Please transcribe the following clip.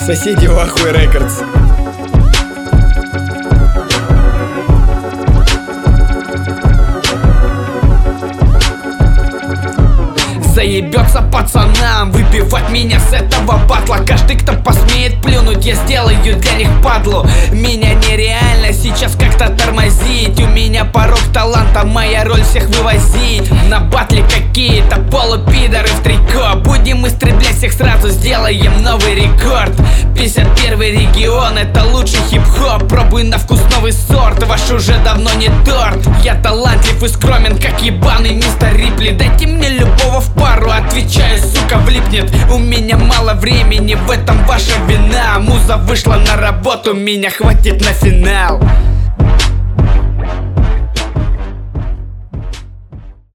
Соседи в ахуе рекордс. Заебется пацанам выпивать меня с этого батла. Каждый, кто посмеет плюнуть, я сделаю для них падлу. Меня нереально сейчас как-то тормозить. У меня порог таланта, моя роль всех вывозить. На батле какие-то полупидоры в трико. Будем истреблять всех сразу, сделаем новый рекорд. 51 регион, это лучший хип-хоп. Пробуй на вкус новый сорт, ваш уже давно не торт. Я талантлив и скромен, как ебаный мистер Рипли. Дайте мне любого в пару, отвечаю, сука, влипнет. У меня мало времени, в этом ваша вина. Муза вышла на работу, меня хватит на финал.